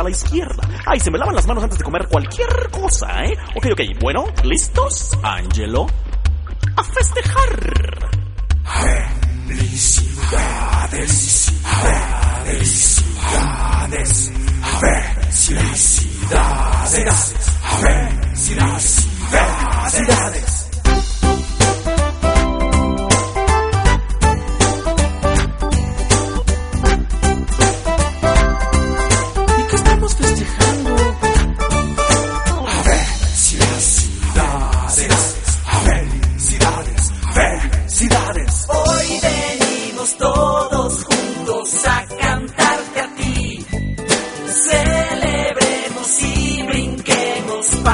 a la izquierda. Ay, se me lavan las manos antes de comer cualquier cosa, ¿eh? Ok, bueno, ¿listos? Angelo, a festejar. Felicidades.